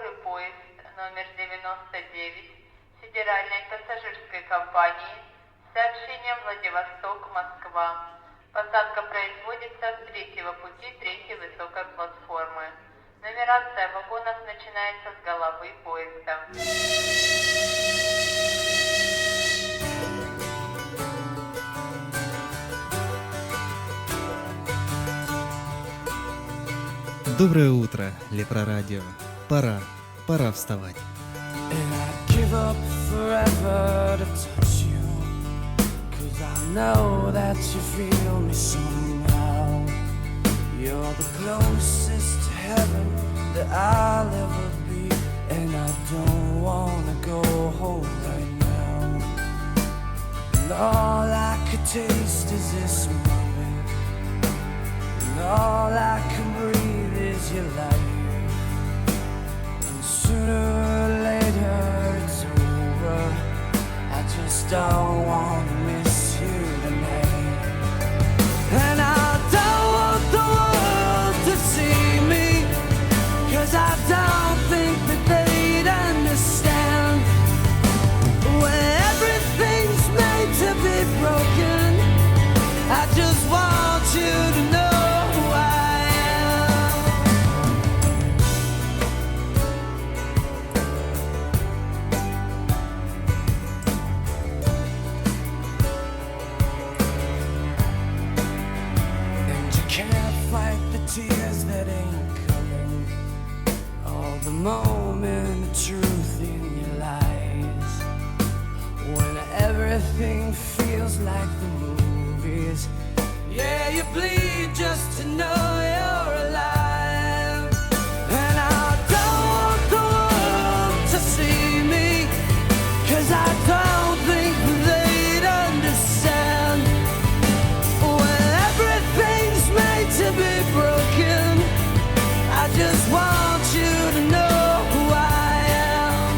скорый поезд номер 99 Федеральной пассажирской компании с сообщением Владивосток-Москва. Посадка производится с третьего пути третьей высокой платформы. Нумерация вагонов начинается с головы поезда. Доброе утро, Лепрорадио. Пора вставать. And I'd give up forever to touch you, 'cause I know that you feel me somehow. You're the closest to heaven that I'll ever be, and I don't wanna go home right now. And all I could taste is this moment, and all I can breathe is your light. And sooner or later it's over, I just don't wanna miss you tonight. And I don't want the world to see me, 'cause I don't think that they'd understand. When everything's made to be broken, I just want you to know who I am. And you can't fight the tears that ain't coming, all the moment of truth in your lies. When everything feels like the movies, yeah, you bleed just to know you're alive. And I don't want the world to see me, 'cause I don't think they'd understand. When everything's made to be broken, I just want you to know who I am.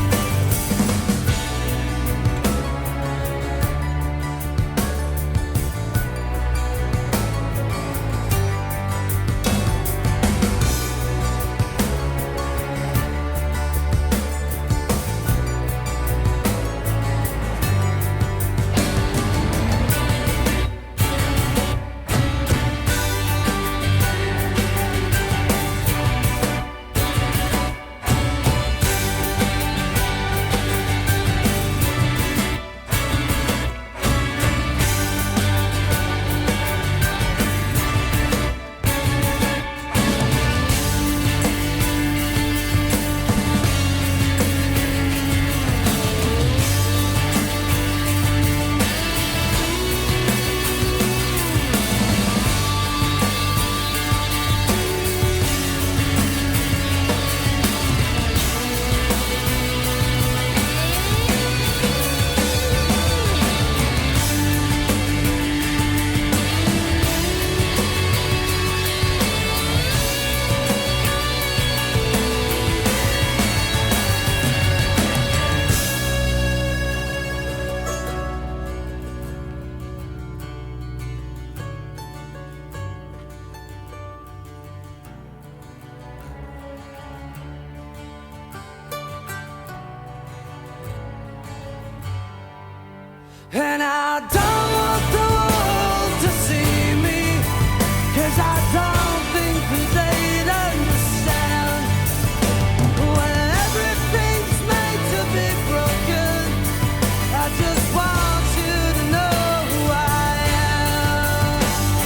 And I don't want the world to see me, 'cause I don't think that they'd understand. When everything's made to be broken, I just want you to know who I am.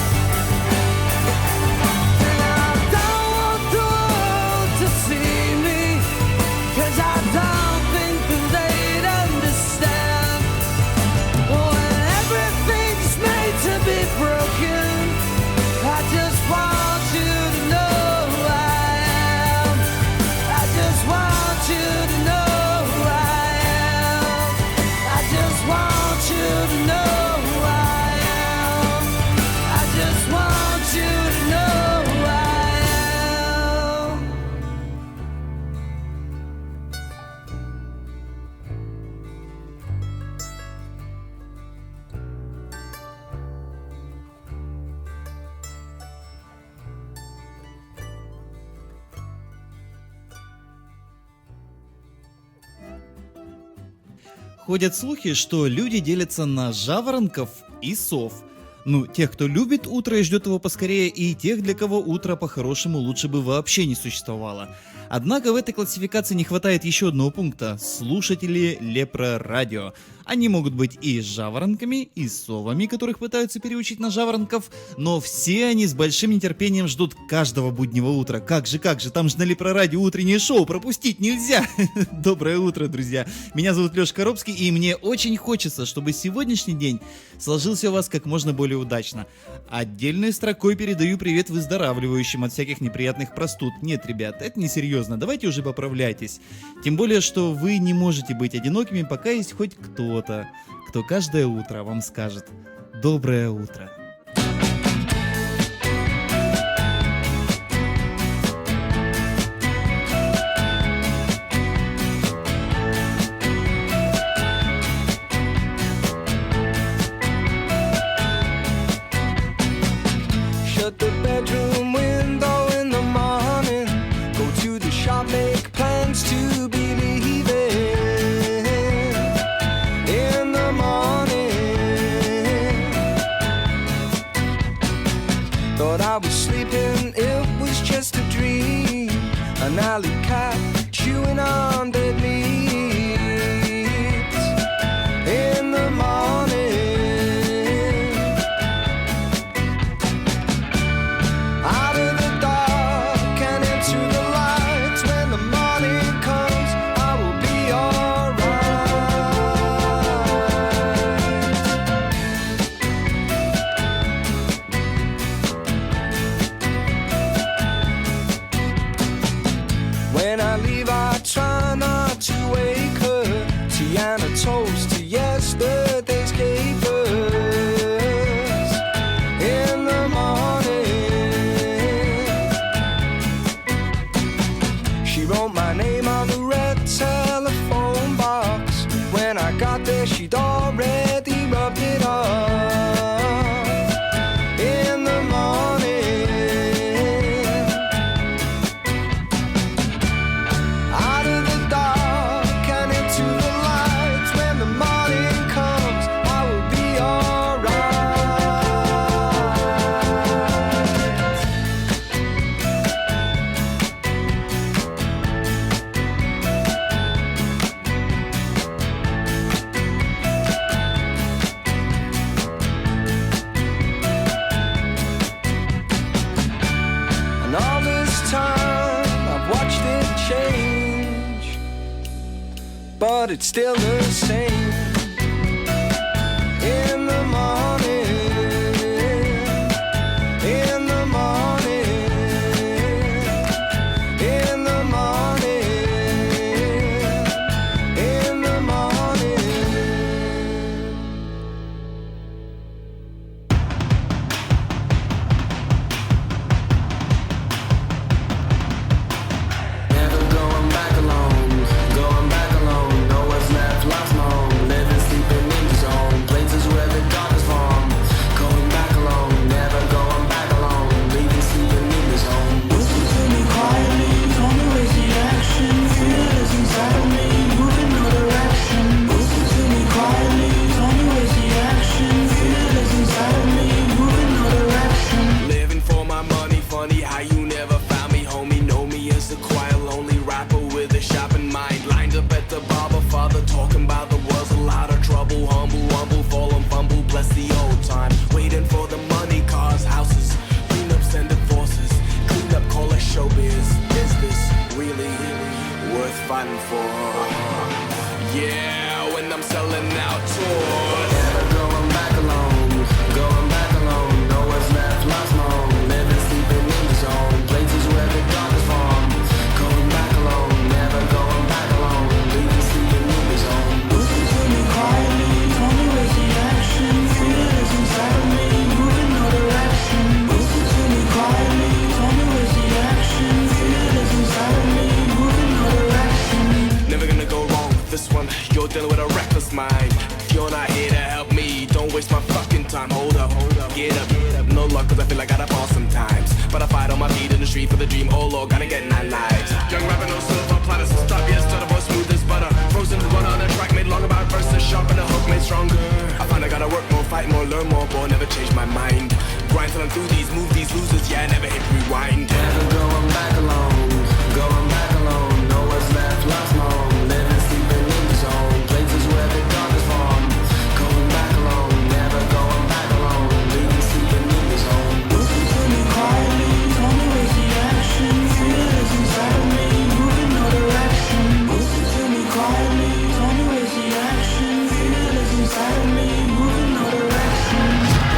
And I don't want the world to see me, 'cause I don't think that they'd understand. When every Ходят слухи, что люди делятся на жаворонков и сов. Ну, тех, кто любит утро и ждет его поскорее, и тех, для кого утро по-хорошему лучше бы вообще не существовало. Однако в этой классификации не хватает еще одного пункта – слушатели Лепро Радио. Они могут быть и жаворонками, и совами, которых пытаются переучить на жаворонков, но все они с большим нетерпением ждут каждого буднего утра. Как же, там же на Лепро Радио утреннее шоу, пропустить нельзя! Доброе утро, друзья! Меня зовут Лёша Коробский, и мне очень хочется, чтобы сегодняшний день сложился у вас как можно более удачно. Отдельной строкой передаю привет выздоравливающим от всяких неприятных простуд. Нет, ребят, это не серьезно, давайте уже поправляйтесь. Тем более, что вы не можете быть одинокими, пока есть хоть кто-то, кто каждое утро вам скажет «Доброе утро». Shut the bedroom window in the morning. Go to the shop, make plans to be leaving in the morning. Thought I was sleeping, it was just a dream. An alley cat chewing on dead meat in the morning. When I leave, I try not to wake her. Tiana toast to yesterday's capers in the morning. She wrote my name on the red telephone box. When I got there, she'd already rubbed it off in the morning. But it's still the same in the morning, in the morning, in the morning, in the morning. Never going back alone, going back alone. Lost my home, living, sleeping in the zone. Places where the dark is from. Going back alone, never going back alone. Leaving, sleeping in the zone. Listen to me quietly, tell me where's the action. Feel is inside of me, moving no direction. Listen to me quietly, tell me where's the action. Feel is inside of me, moving no direction. Living for my money, funny how you never found me, homie. Know me as the quiet, lonely rapper with a sharpened mind. Lined up at the barber, father talking about the world's a lot of trouble. Humble, fall and fumble, bless the old time. Waiting for the money, cars, houses, clean ups and divorces. Clean up, call it showbiz. Is this really worth fighting for? Yeah, when I'm selling out tours. Never going back alone, going back alone. No one's left, lost my home. Living, sleeping in the zone. Places where the dark is from. Going back alone, never going back alone. Leaving, sleeping in the zone. Listen to me quietly, tell me where's the action. Feel is inside of me, moving no direction. Listen to me quietly, tell me where's the action. Feel is inside of me, moving no direction. Never gonna go wrong with this one. You're dealing with a reckless mind. If you're not here to help me, don't waste my fucking time. Hold up, get up. No luck, cause I feel like I gotta fall sometimes. But I fight on my feet in the street for the dream. Oh Lord, gotta get 9 lives. Young rapper, no silver platters. Stop, yes, to the voice smooth as butter. Frozen run on the track, made long about verses. fight more, learn more, but never change my mind. Grind till I'm through these, move these losers, yeah, never hit rewind. Never going back alone, going back alone. No one's left, lost my home, living, sleeping in the zone. Places where the dark is from. Going back alone, never going back alone. Living, sleeping in the zone. Listen to me quietly, tell me where's the action. Feel it inside of me, moving no direction. Listen to me quietly, tell me where's the action. Feel it inside of me, moving no direction.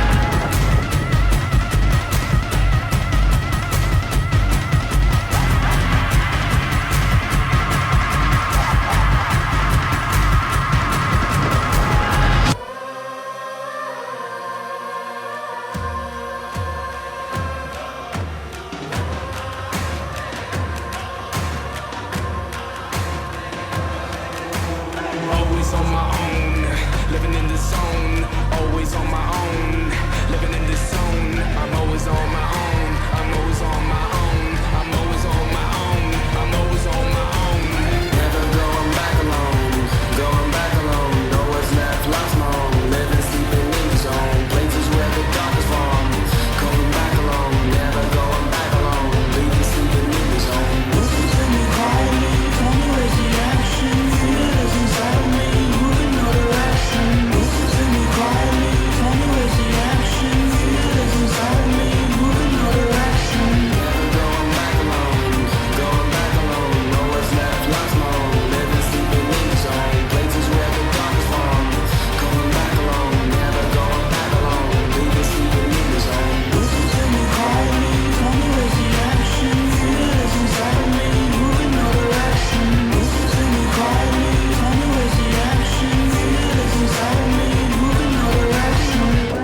Always on my own, living in the zone. Always on my own, living in the zone. I'm always on my own. I'm always on my own. I'm always on my own. I'm always on my own. Never going back alone, going back alone. No one's left, lost my home. Living, sleeping in the zone. Places where the dark is from. Going back alone, never going back alone. Leaving, sleeping in the zone. Listen to me quietly, tell me where's the action. Feel it inside of me, moving no direction. Listen to me quietly, tell me where's the action. Feel it inside of me, moving no direction. Never going back alone, going back alone. No one's left, lost my home. Living, sleeping in the zone. Places where the dark is from. Going back alone, never going back alone. Leaving, sleeping in the zone. Listen to me quietly, tell me where's the action. Feel it inside of me, moving no direction. Listen to me quietly, tell me where's the action. Feel it inside of me, moving no direction.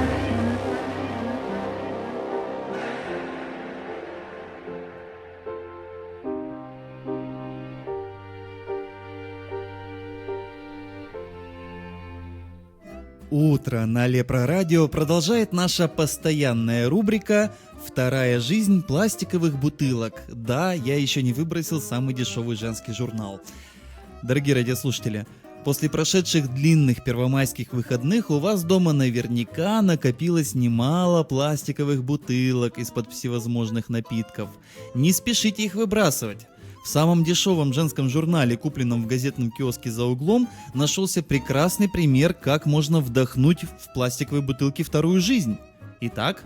Утро на Лепро Радио продолжает наша постоянная рубрика «Вторая жизнь пластиковых бутылок». Да, я еще не выбросил самый дешевый женский журнал. Дорогие радиослушатели, после прошедших длинных первомайских выходных у вас дома наверняка накопилось немало пластиковых бутылок из-под всевозможных напитков. Не спешите их выбрасывать. В самом дешевом женском журнале, купленном в газетном киоске за углом, нашелся прекрасный пример, как можно вдохнуть в пластиковой бутылке вторую жизнь. Итак,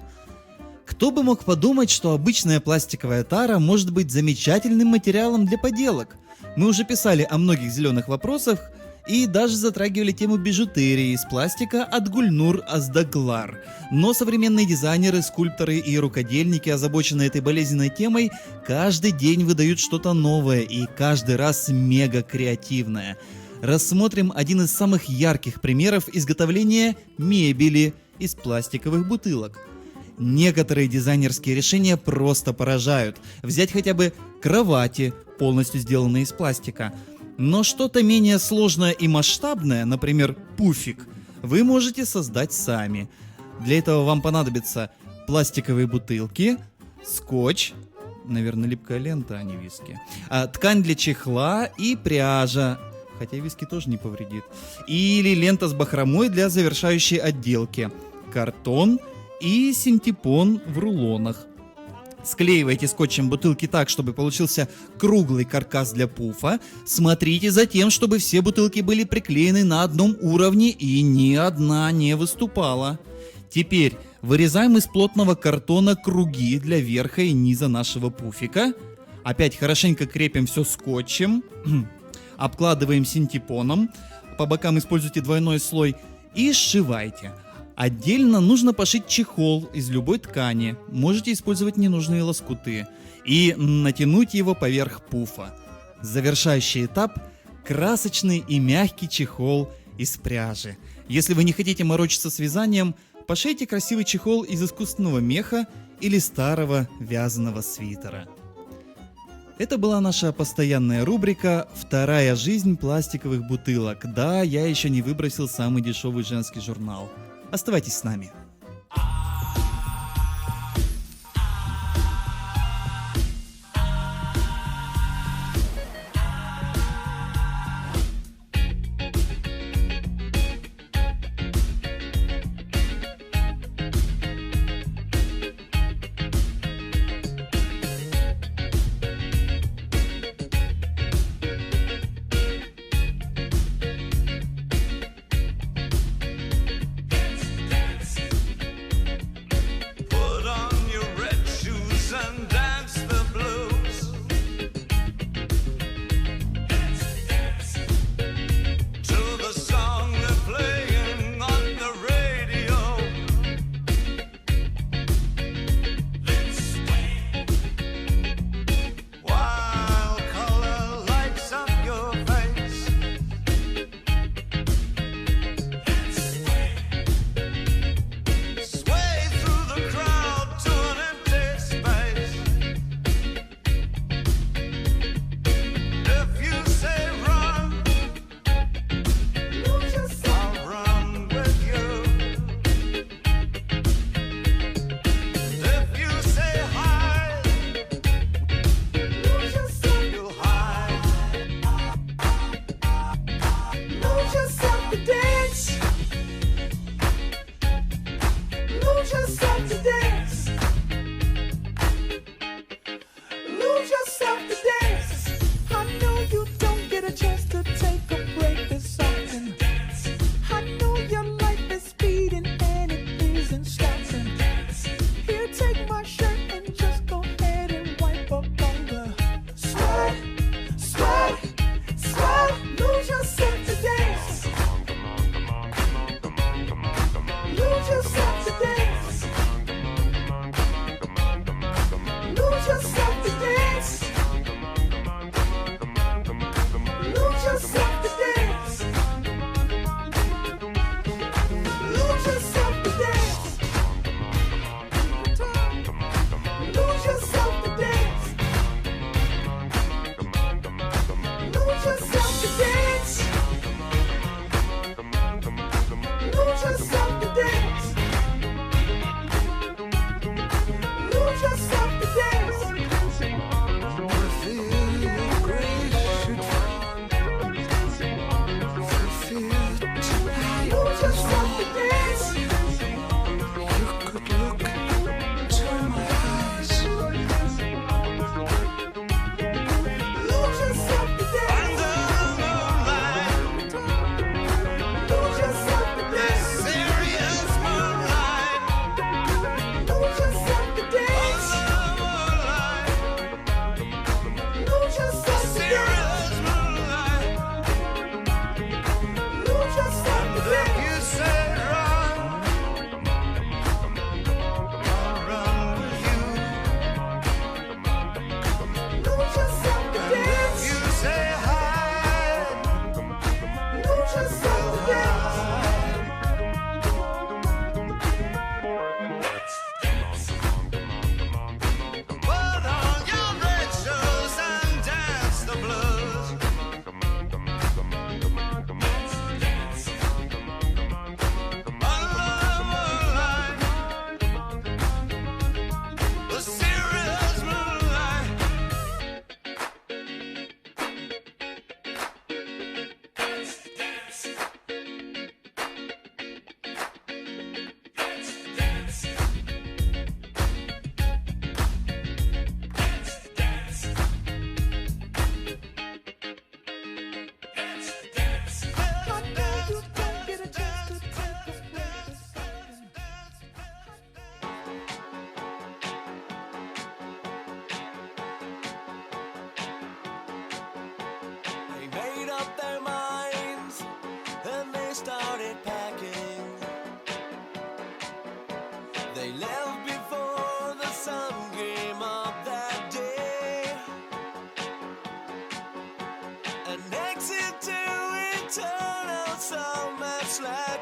кто бы мог подумать, что обычная пластиковая тара может быть замечательным материалом для поделок? Мы уже писали о многих зеленых вопросах и даже затрагивали тему бижутерии из пластика от Гульнур Аздаглар. Но современные дизайнеры, скульпторы и рукодельники, озабоченные этой болезненной темой, каждый день выдают что-то новое и каждый раз мега креативное. Рассмотрим один из самых ярких примеров изготовления мебели из пластиковых бутылок. Некоторые дизайнерские решения просто поражают. Взять хотя бы кровати, полностью сделанные из пластика. Но что-то менее сложное и масштабное, например, пуфик, вы можете создать сами. Для этого вам понадобятся пластиковые бутылки, скотч, наверное, липкая лента, а не виски, ткань для чехла и пряжа, хотя виски тоже не повредит, или лента с бахромой для завершающей отделки, картон и синтепон в рулонах. Склеивайте скотчем бутылки так, чтобы получился круглый каркас для пуфа. Смотрите за тем, чтобы все бутылки были приклеены на одном уровне и ни одна не выступала. Теперь вырезаем из плотного картона круги для верха и низа нашего пуфика. Опять хорошенько крепим все скотчем. Обкладываем синтепоном. По бокам используйте двойной слой и сшивайте. Отдельно нужно пошить чехол из любой ткани, можете использовать ненужные лоскуты, и натянуть его поверх пуфа. Завершающий этап – красочный и мягкий чехол из пряжи. Если вы не хотите морочиться с вязанием, пошейте красивый чехол из искусственного меха или старого вязаного свитера. Это была наша постоянная рубрика «Вторая жизнь пластиковых бутылок». Да, я еще не выбросил самый дешевый женский журнал. Оставайтесь с нами.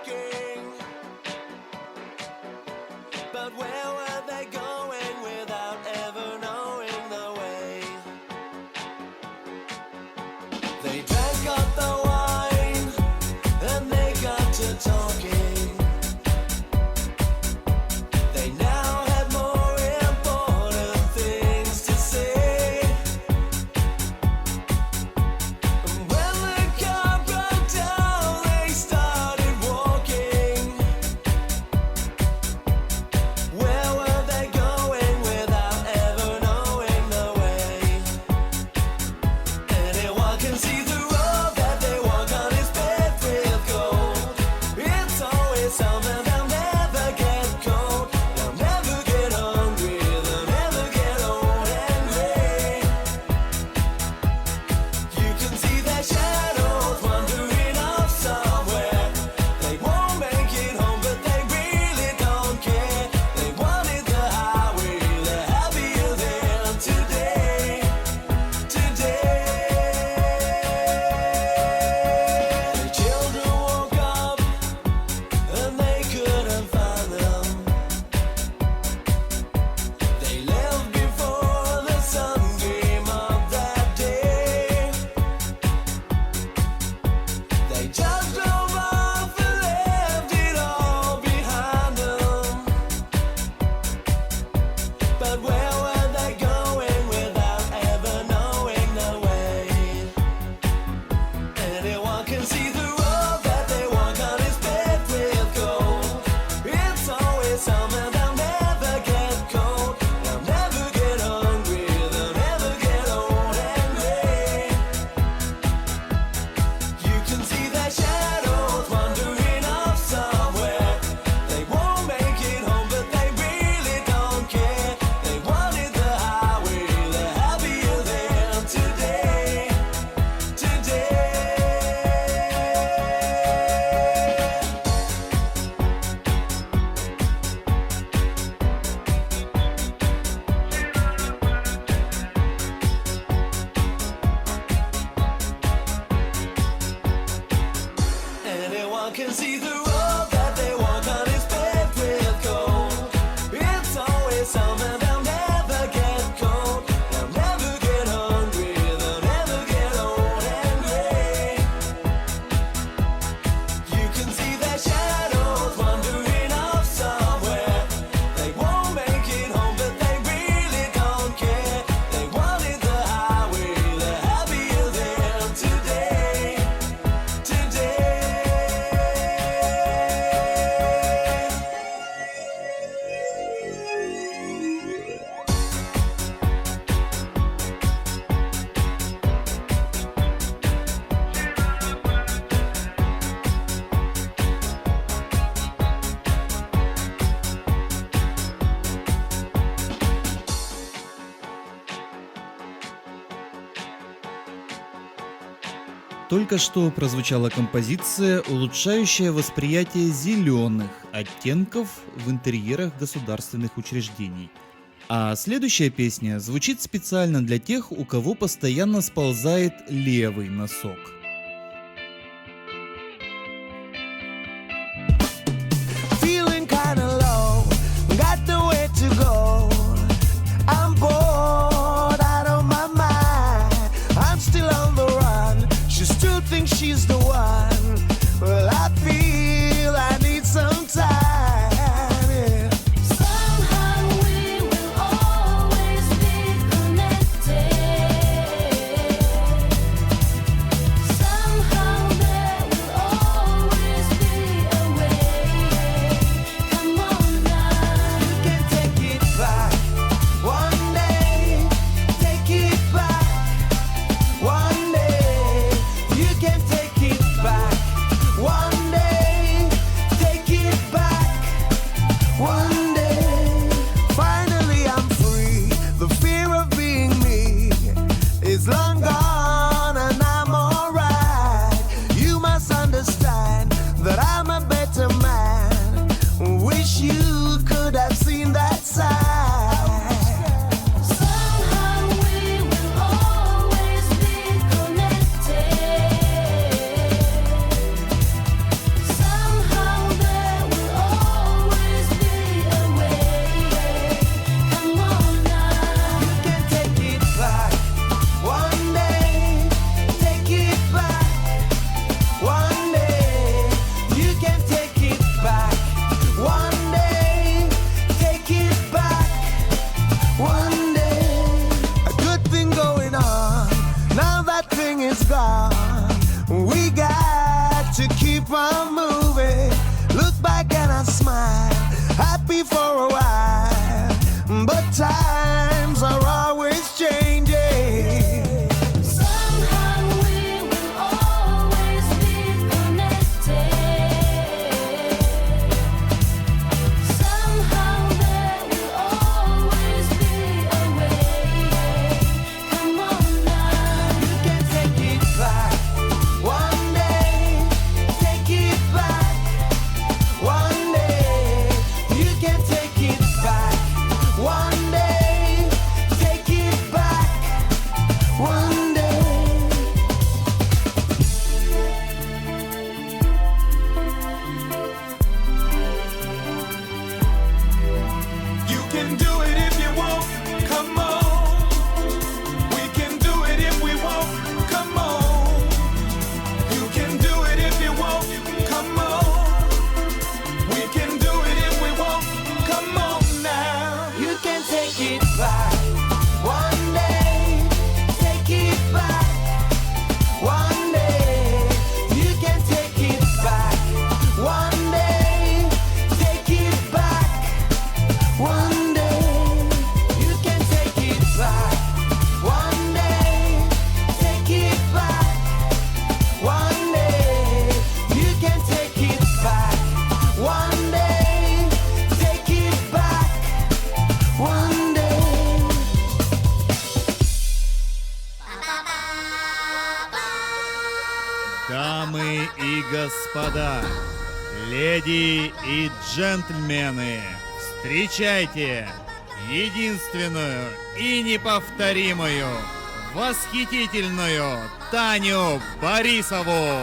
walking. But where were they going without ever knowing the way? They drank up the wine and they got to talking. They now had more important things to say. And when the car broke down, they started walking. Where were they going without ever knowing the way? Anyone can see the road that they walk on is paved with gold. It's always something, they'll never get cold. They'll never get hungry, they'll never get old and gray. You can see their shadows wandering off somewhere. They won't make it home, but they really don't care. They wanted the highway, they're happier than today. The children woke up and they couldn't find them. They left before the sun came up that day. They just drove off and left it all behind them. But where were they going without ever knowing the way? Anyone can see the road that they walk on is paved with gold. It's always something, they'll never get cold. They'll never get hungry, they'll never get old and gray. You can see their shadows wandering off somewhere. They won't make it home, but they really don't care. They wanted the highway, they're happier than today. Anyone can see the road that they walk on is paved with gold. It's always something, they'll never get cold. They'll never get hungry, they'll never get old and gray. You can see their shadows wandering off somewhere. They won't make it home, but they really don't care. They wanted the highway, they're happier than today. Только что прозвучала композиция, улучшающая восприятие зеленых оттенков в интерьерах государственных учреждений. А следующая песня звучит специально для тех, у кого постоянно сползает левый носок. Feeling kinda low, got nowhere to go. I'm bored out of my mind. I'm still on the run. She still thinks she's the one. Well, I feel I need some time. Yeah. Somehow we will always be connected. Somehow there will always be a way. Come on now. You can take it back one day. Take it back one day. You can take it everything is gone. We got to keep on moving. Look back and I smile, happy for a while. But times are always changing. Somehow we will always be connected. Somehow there will always be a way. Come on now. You can take it back one day. Take it back one day. You can take it back one day. Take it back one day. You can do it if you want. Come on. We can do it if we want. Come on. You can do it if you want. Come on. We can do it if we want. Come on now. You can take it back one day. Take it back one day. You can take it back one day. Take it back one day. You can take it back one day. Take it back one day. You can take it back one day. Take it back one day. Дамы и господа, леди и джентльмены, встречайте единственную и неповторимую, восхитительную Таню Борисову!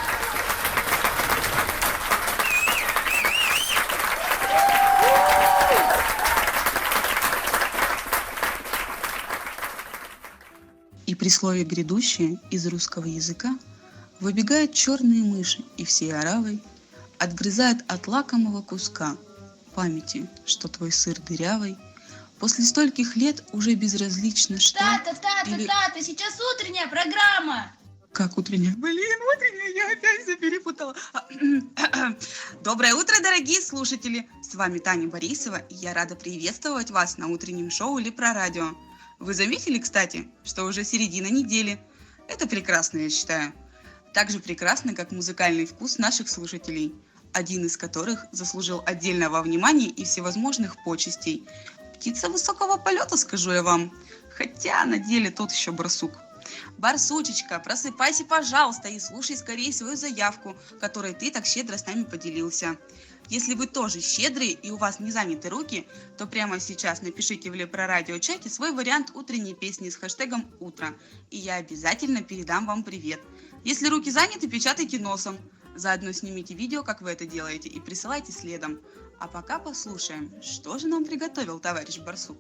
И при слове «грядущее» из русского языка выбегают черные мыши и всей оравой отгрызают от лакомого куска памяти, что твой сыр дырявый после стольких лет уже безразлично, что... Тата, или- сейчас утренняя программа. Как утренняя? Блин, утренняя, я опять все перепутала. Доброе утро, дорогие слушатели! С вами Таня Борисова, и я рада приветствовать вас на утреннем шоу «Лепра радио». Вы заметили, кстати, что уже середина недели? Это прекрасно, я считаю. Так же прекрасно, как музыкальный вкус наших слушателей, один из которых заслужил отдельного внимания и всевозможных почестей. Птица высокого полета, скажу я вам, хотя на деле тот еще барсук. Барсучечка, просыпайся, пожалуйста, и слушай скорее свою заявку, которой ты так щедро с нами поделился. Если вы тоже щедрые и у вас не заняты руки, то прямо сейчас напишите в Лепрорадио-чате свой вариант утренней песни с хэштегом «Утро», и я обязательно передам вам привет. Если руки заняты, печатайте носом. Заодно снимите видео, как вы это делаете, и присылайте следом. А пока послушаем, что же нам приготовил товарищ Барсук.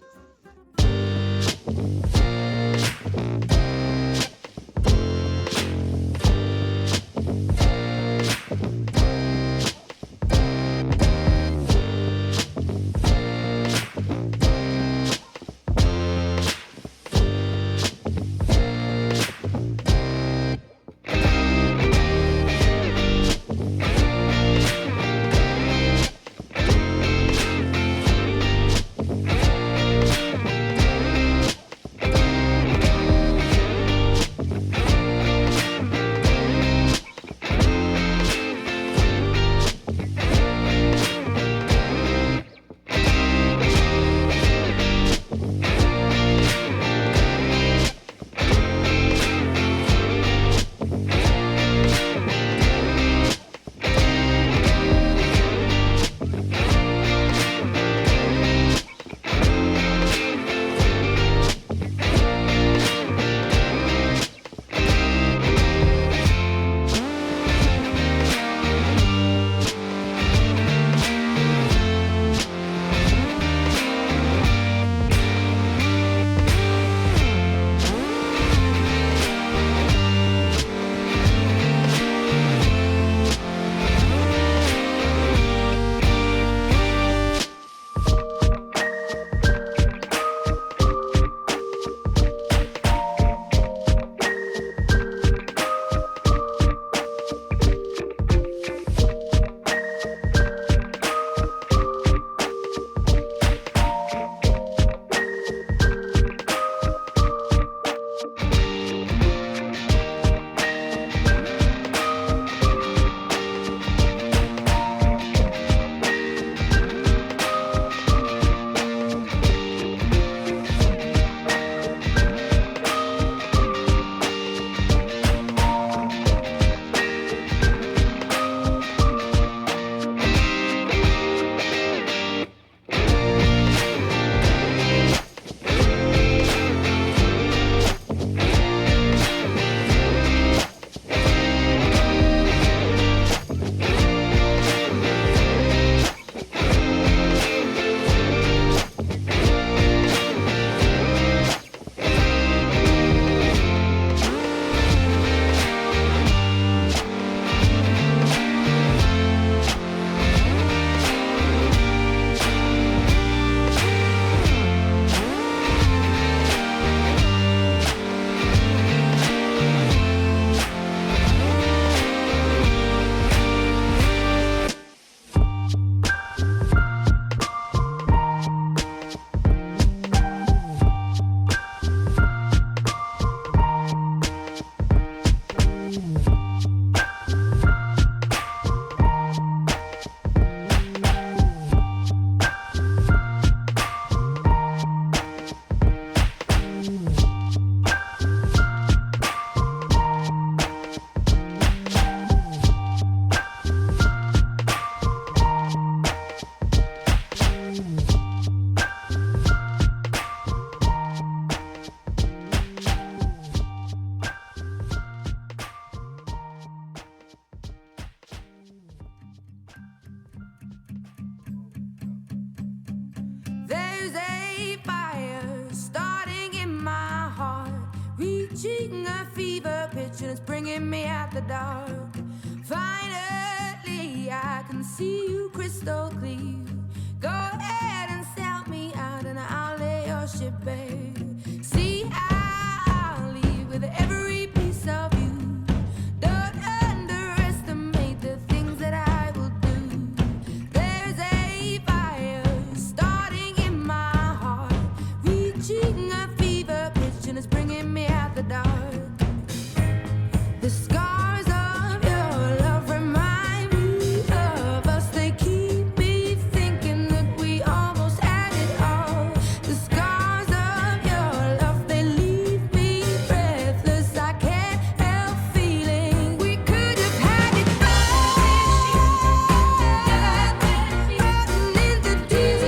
There's a fire starting in my heart, reaching a fever pitch and it's bringing me out the dark. Finally, I can see you crystal clear. Go ahead and sell me out and I'll lay your ship bare. See, I'll leave with every piece of you. Don't underestimate the things that I will do. There's a fire starting in my heart, reaching a fever pitch and it's bringing me out the dark. The scars of your love remind me of us. They keep me thinking that we almost had it all. The scars of your love, they leave me breathless. I can't help feeling we could have had it all. Floating in the deep.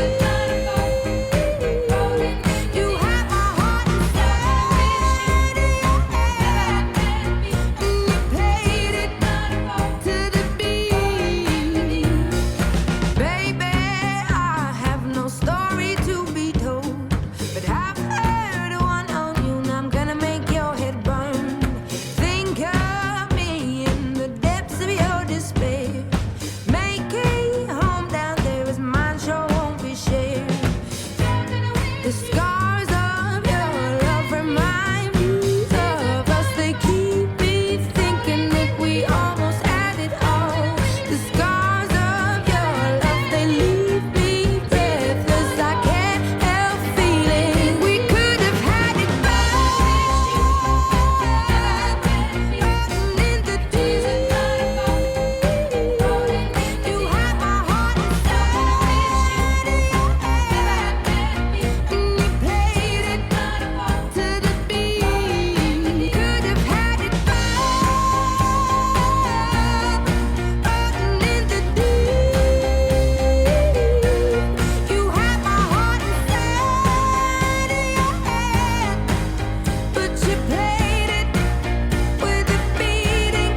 You have my heart inside of your hand. You played it to the beat. Baby, I have no story to be told, but I've heard one on you and I'm gonna make your head burn. Think of me in the depths of your despair. Make a home down there as mine sure won't be shared. The scars of your love remind me of us. They keep me thinking that we almost had it all. The scars of your love, they leave me breathless. I can't help feeling we could have had it all. Floating in the deep. You have my heart inside of your hand. You played it to the beat. Could have had it all. Floating in the deep. You have my heart inside of your hand, but you played it with a beating.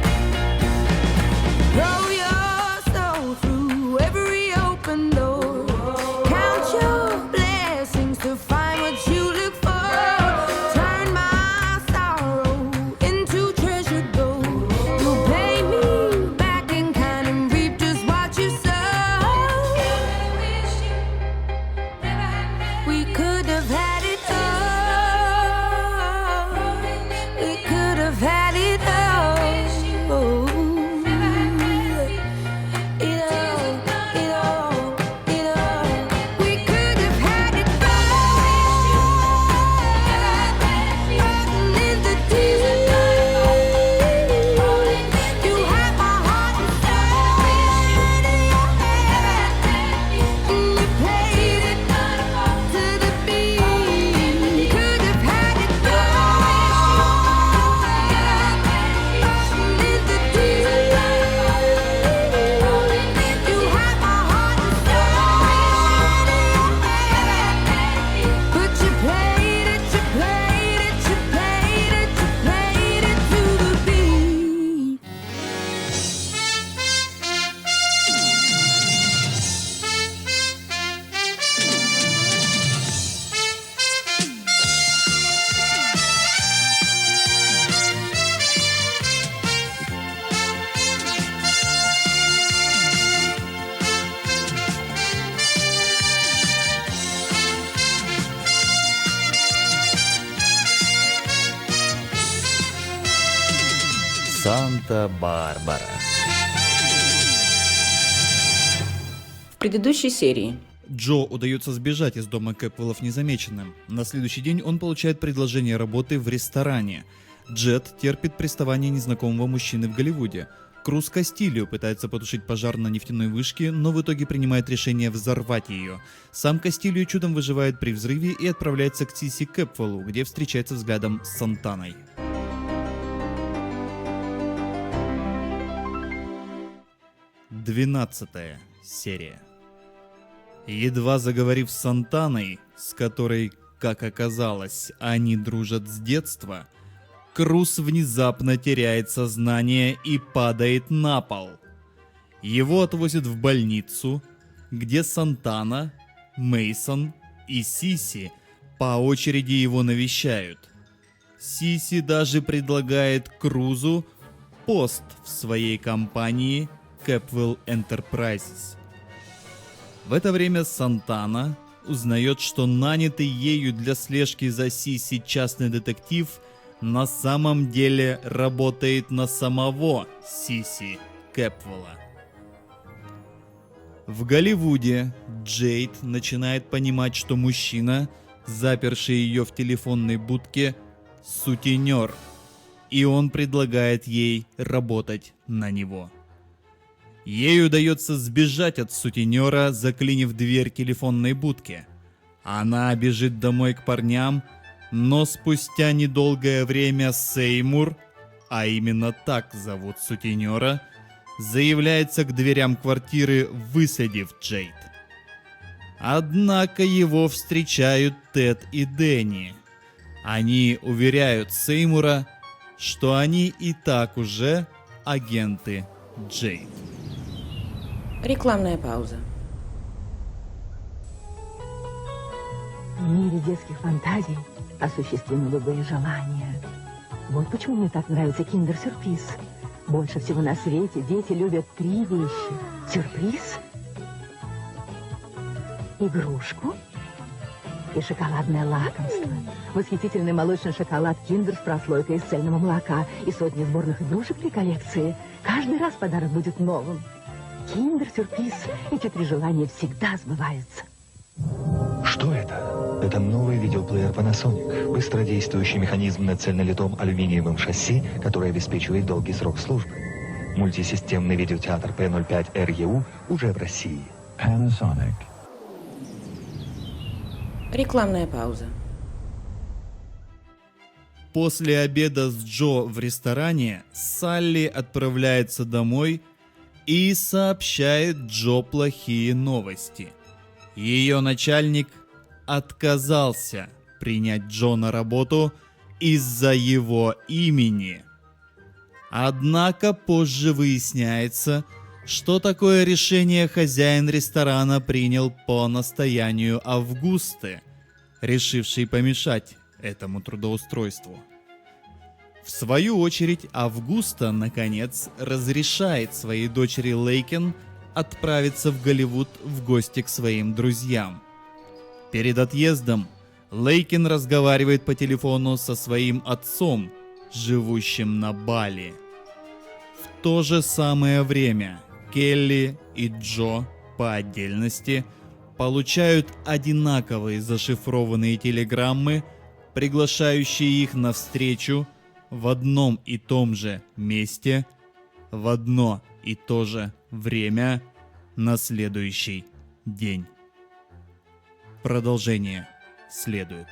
Roll your soul through every open door. Count your blessings to find what you look for. Turn my sorrow into treasured gold. You'll pay me back in kind and reap just what you sow. We could have had it all. We could have had it all. It all. We could have had it all. Floating in the deep. You have my heart inside of your hand. You played it to the beat. Could have had it all. Floating in the deep. You have my heart inside of your hand. But you played it to the beat. Санта-Барбара. В предыдущей серии Джо удается сбежать из дома Кэпвеллов незамеченным. На следующий день он получает предложение работы в ресторане. Джет терпит приставание незнакомого мужчины в Голливуде. Круз Кастильо пытается потушить пожар на нефтяной вышке, но в итоге принимает решение взорвать ее. Сам Кастильо чудом выживает при взрыве и отправляется к Сиси Кэпвеллу, где встречается взглядом с Сантаной. 12-я серия. Едва заговорив с Сантаной, с которой, как оказалось, они дружат с детства, Круз внезапно теряет сознание и падает на пол. Его отвозят в больницу, где Сантана, Мейсон и Сиси по очереди его навещают. Сиси даже предлагает Крузу пост в своей компании Capwell Enterprises. В это время Сантана узнает, что нанятый ею для слежки за Сиси частный детектив на самом деле работает на самого Сиси Кэпвелла. В Голливуде Джейд начинает понимать, что мужчина, заперший ее в телефонной будке, сутенер, и он предлагает ей работать на него. Ей удается сбежать от сутенера, заклинив дверь телефонной будки. Она бежит домой к парням, но спустя недолгое время Сеймур, а именно так зовут сутенера, заявляется к дверям квартиры, высадив Джейд. Однако его встречают Тед и Дэнни. Они уверяют Сеймура, что они и так уже агенты Джейд. Рекламная пауза. В мире детских фантазий осуществимы любые желания. Вот почему мне так нравится киндер-сюрприз. Больше всего на свете дети любят 3 вещи. Сюрприз, игрушку и шоколадное лакомство. Восхитительный молочный шоколад киндер с прослойкой из цельного молока и сотни сборных игрушек для коллекции. Каждый раз подарок будет новым. Киндер-сюрприз. Эти 3 желания всегда сбываются. Что это? Это новый видеоплеер Panasonic. Быстродействующий механизм на цельнолитом алюминиевом шасси, который обеспечивает долгий срок службы. Мультисистемный видеотеатр P05 REU уже в России. Panasonic. Рекламная пауза. После обеда с Джо в ресторане Салли отправляется домой и сообщает Джо плохие новости. Ее начальник отказался принять Джо на работу из-за его имени. Однако позже выясняется, что такое решение хозяин ресторана принял по настоянию Августы, решившей помешать этому трудоустройству. В свою очередь, Августа, наконец, разрешает своей дочери Лейкен отправиться в Голливуд в гости к своим друзьям. Перед отъездом Лейкен разговаривает по телефону со своим отцом, живущим на Бали. В то же самое время Келли и Джо по отдельности получают одинаковые зашифрованные телеграммы, приглашающие их на встречу в одном и том же месте, в одно и то же время, на следующий день. Продолжение следует.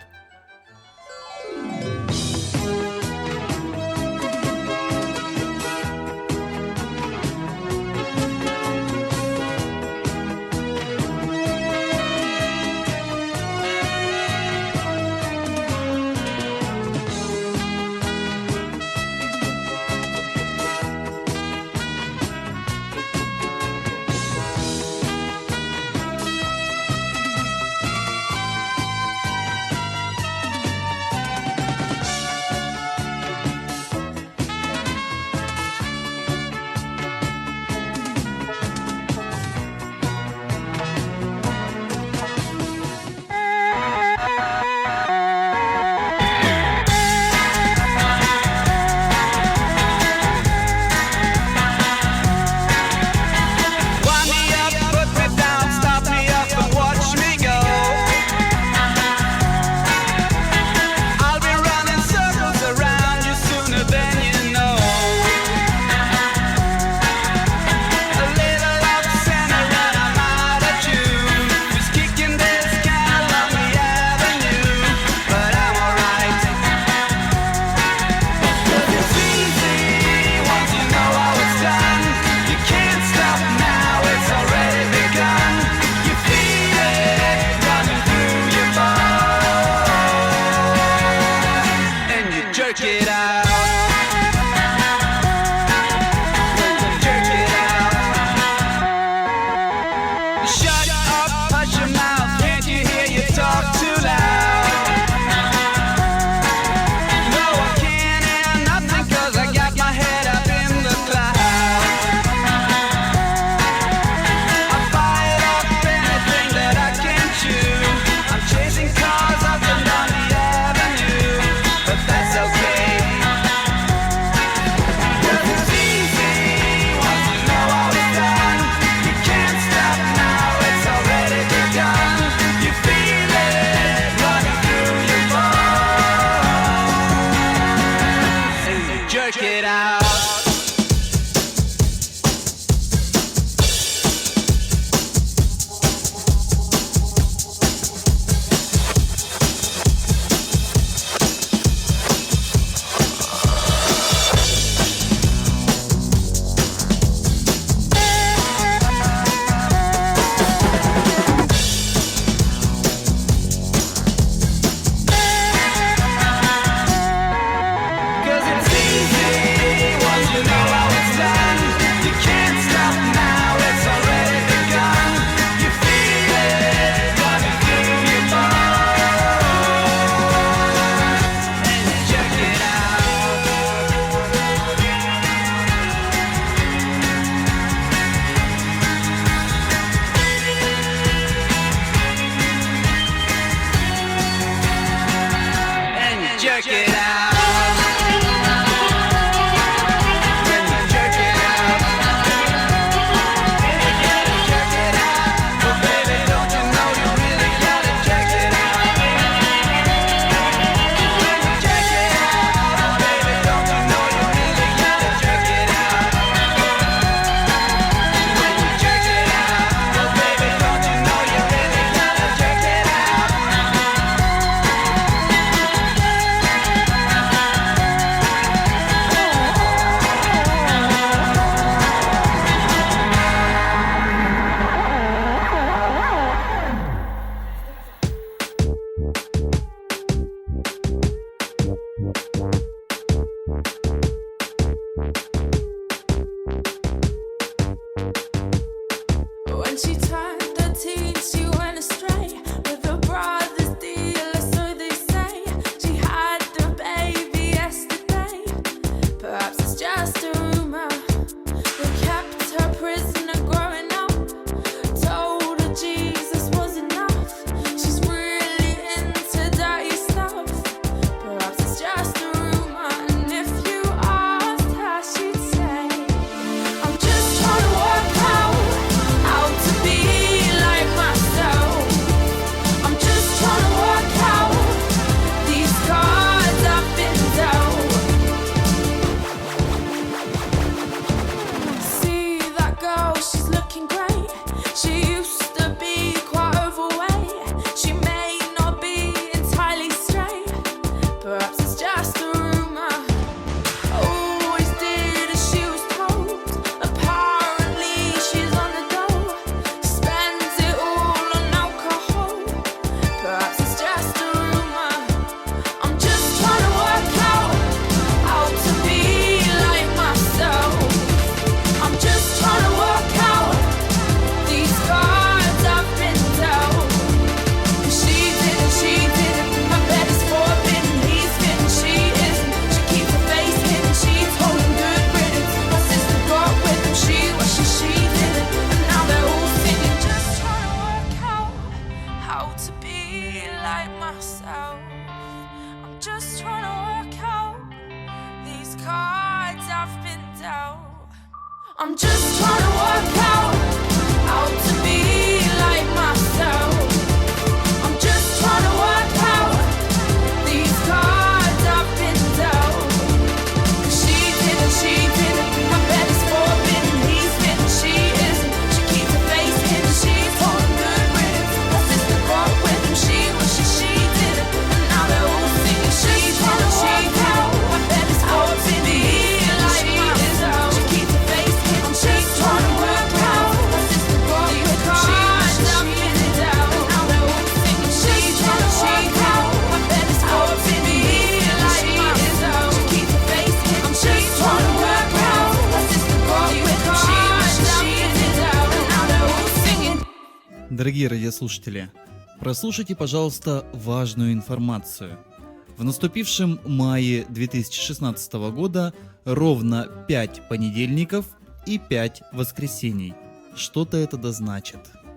I'm just trying to work out how to be like myself. I'm just trying to work out these cards I've been dealt. 'Cause she didn't, my bed is forbidden. He's bitten, she isn't. She keeps her face hidden, she's holding good riddance. Her sister broke with him, she wishes she didn't. And now they're all singing, she's trying to work out. My bed is forbidden, he's like myself. She keeps her face hidden, she's trying to work out. Her sister broke with him, she wishes she didn't. And now they're all singing, she's trying to work out. My bed is forbidden, he's like myself. She keeps her face hidden, she's trying to work out. Her sister broke with him, she wishes she didn't. And now they're all singing. Дорогие радиослушатели, прослушайте, пожалуйста, важную информацию. В наступившем мае 2016 года ровно 5 понедельников и 5 воскресений. Что-то это да значит.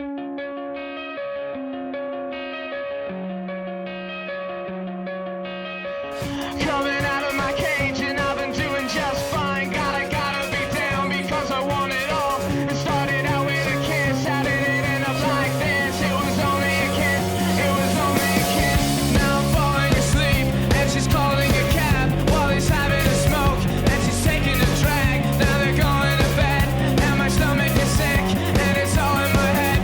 Coming out of my cage and I've been doing just fine. Gotta be down because I want it all. It started out with a kiss, how did it end up like this? It was only a kiss, it was only a kiss. Now I'm falling asleep and she's calling a cab while he's having a smoke and she's taking a drag. Now they're going to bed and my stomach is sick and it's all in my head.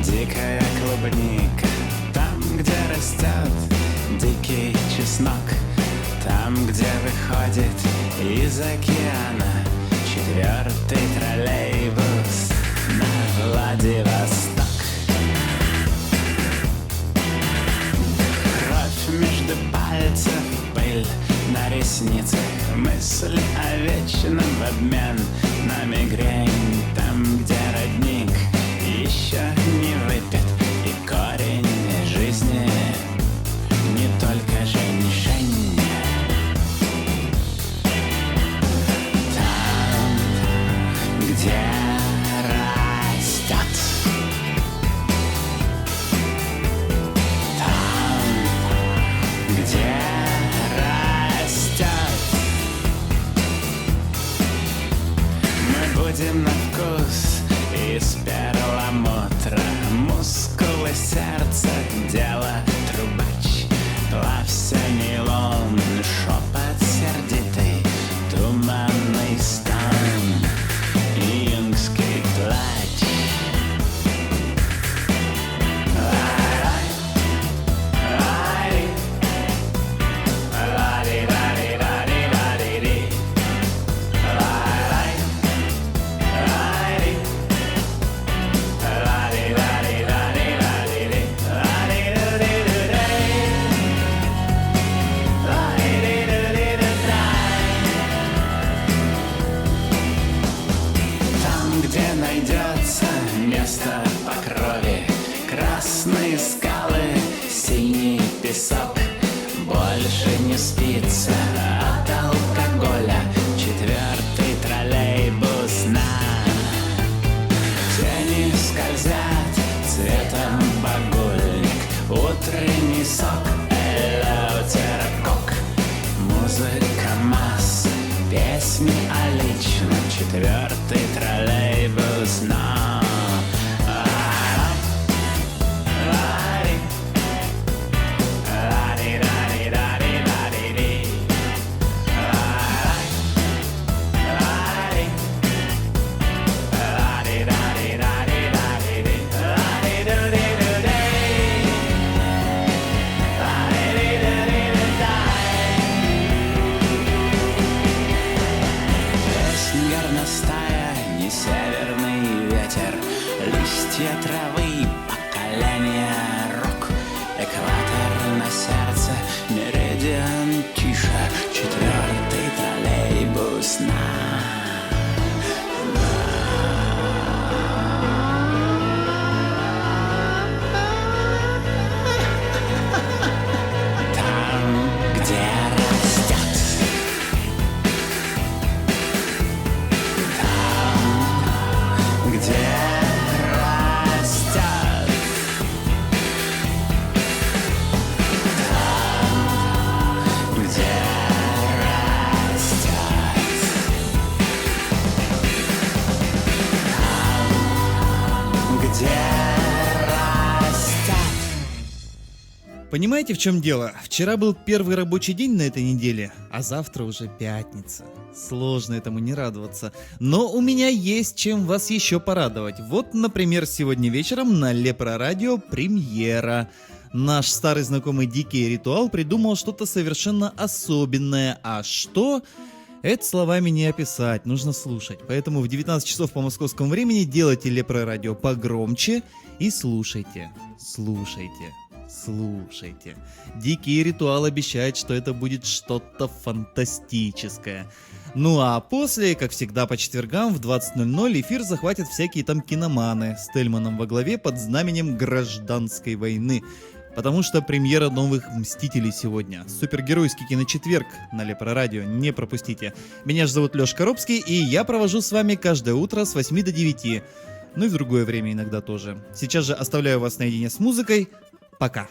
дикая клубника, там, где растет дикий чеснок, там, где выходит из океана 4-й троллейбус на Владивосток. Кровь между пальцев, пыль на ресницах, мысль о вечном в обмен на мигрень, там, где родник еще не выпит, и корень жизни не только женьшень. Там, где растет, там, где растет, мы будем на вкус из перламутра, мускулы сердца, дело трубач, плавься нейлон, шепот сердитый, туманный стан, юнгский плач. Лай-лай, лай, ла-ди-ла-ди-ла-ди-ла-ди-ди, лай-лай, лай-ди, ла-ди-ла-ди-ла-ди-ла-ди-ди, ла-ди-ду-ди-ду-дай, ла-ди-ду-ди-ду-дай. Там, где найдется место по крови, красные скалы, синий песок, больше не спится от алкоголя, 4-й троллейбус на тени скользят цветом багульник, утренний сок, элеутерокок, музыка масс, песни о личном, 4-й троллейбус на ла-ди, ла-ди-ла-ди-ла-ди-ла-ди-ди, ла-ди, ла-ди-ла-ди-ла-ди-ла-ди-ди, ла-ди-ду-ди-ду-дай, ла-ди-ду-ди-ду-дай. Песнь горностая, не северный ветер, листья травы, поколение рок, экватор на сердце, меридиан тише, 4-й троллейбус на там, где растет, там, где растет, там, где растет, где растет. Понимаете, в чем дело? Вчера был первый рабочий день на этой неделе, а завтра уже пятница. Сложно этому не радоваться. Но у меня есть чем вас еще порадовать. Вот, например, сегодня вечером на Лепро Радио премьера. Наш старый знакомый Дикий Ритуал придумал что-то совершенно особенное. А что? Это словами не описать, нужно слушать. Поэтому в 19 часов по московскому времени делайте Лепро Радио погромче и слушайте. Слушайте. Слушайте. Дикий Ритуал обещает, что это будет что-то фантастическое. Ну а после, как всегда по четвергам в 20:00 эфир захватят всякие там киноманы с Тельманом во главе под знаменем гражданской войны. Потому что премьера новых «Мстителей» сегодня. Супергеройский киночетверг на Лепро Радио. Не пропустите. Меня же зовут Лёшка Робский, и я провожу с вами каждое утро с 8 до 9. Ну и в другое время иногда тоже. Сейчас же оставляю вас наедине с музыкой. Пока.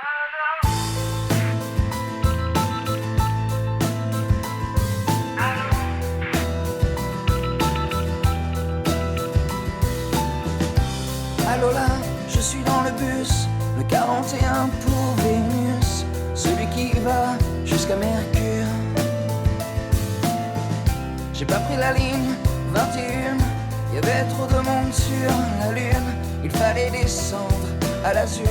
Allô là, je suis dans le bus, le 41 pour Vénus, celui qui va jusqu'à Mercure. J'ai pas pris la ligne 21, y avait trop de monde sur la lune. il fallait descendre à l'azur.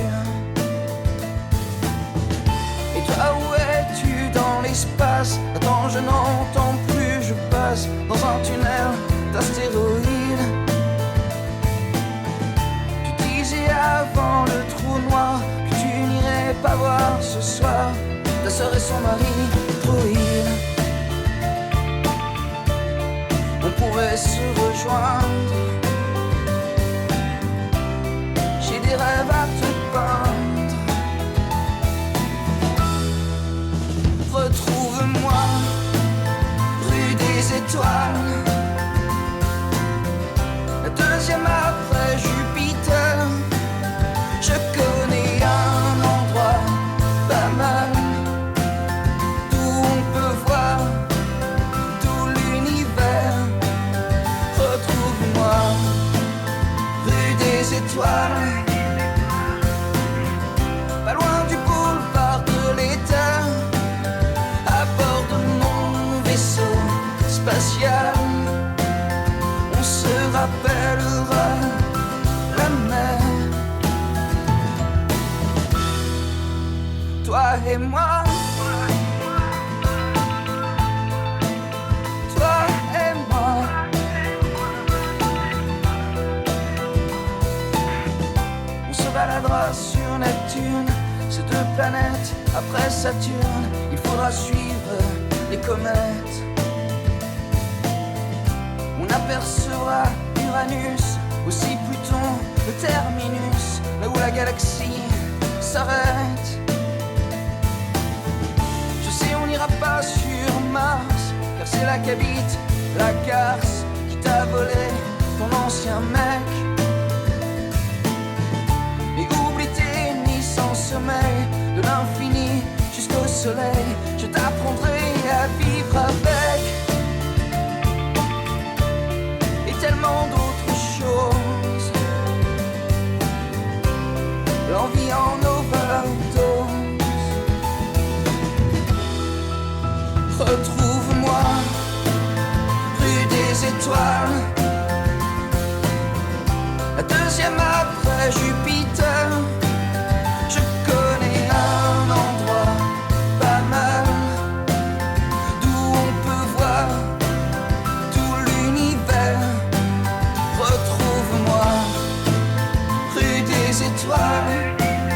Et toi, où es-tu dans l'espace? Attends, je n'entends plus, je passe dans un tunnel d'astéroïdes. Tu disais avant le trou noir que tu n'irais pas voir ce soir ta sœur et son mari droïde. On pourrait se rejoindre. J'ai des rêves à te peindre. Retrouve-moi rue des Étoiles, la deuxième après Jupiter. Je connais un endroit pas mal d'où on peut voir tout l'univers. Retrouve-moi rue des Étoiles, pas loin du boulevard de l'État, à bord de mon vaisseau spatial. On se rappellera la mer, toi et moi, toi et moi. On se baladera sur Neptune, ces deux planètes après Saturne. Il faudra suivre les comètes. On apercevra Uranus, aussi Pluton, le terminus, là où la galaxie s'arrête. Je sais, on n'ira pas sur Mars, car c'est là qu'habite la garce qui t'a volé ton ancien mec. Et oublie tes nuits sans sommeil, de l'infini jusqu'au soleil. Je t'apprendrai à vivre avec, et tellement d'autres choses. L'envie en overdose. Retrouve-moi rue des Étoiles, la deuxième après Jupiter. Je connais un endroit pas mal d'où on peut voir tout l'univers. Retrouve-moi rue des Étoiles,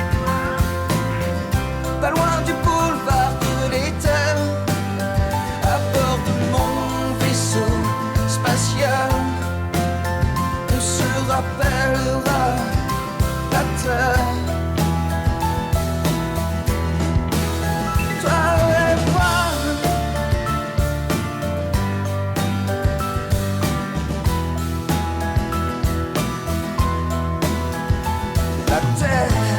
pas loin du boulevard de l'État, à bord de mon vaisseau spatial. On se rappellera la terre, toi et moi. La terre.